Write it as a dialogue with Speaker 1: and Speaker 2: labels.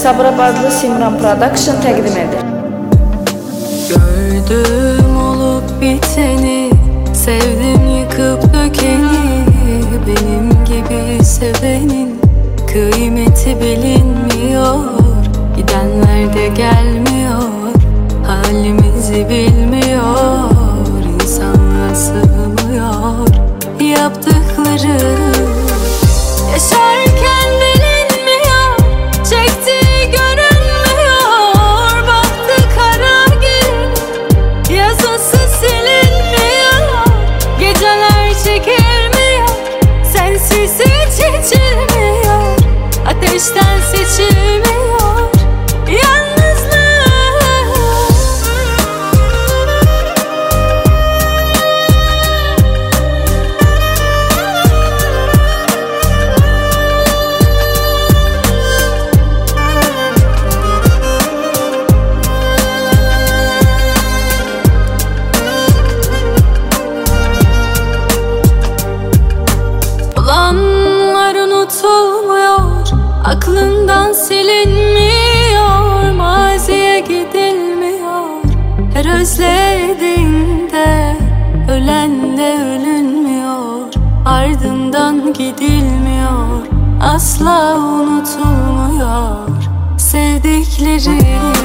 Speaker 1: Sabirabadlı Simran Production təqdim edir.
Speaker 2: Gördüm olup biteni, sevdim yıkıp dökeni. Benim gibi sevenin kıymeti bilinmiyor. Gidenler de gelmiyor, halimizi bilmiyor. İnsanlar sığmıyor, yaptıkları yaşarken bilinmiyor, çektiği görünmüyor. Baktı kara gün, yazısı silinmiyor. Geceler çekilmiyor, sensiz hiç içilmiyor. Ateşten seçilmiyor yalnızlık. Olanlar unutulmuyor, aklından silinmiyor. Maziye gidilmiyor, her özlediğinde ölenle ölünmüyor. Ardından gidilmiyor, asla unutulmuyor sevdikleri.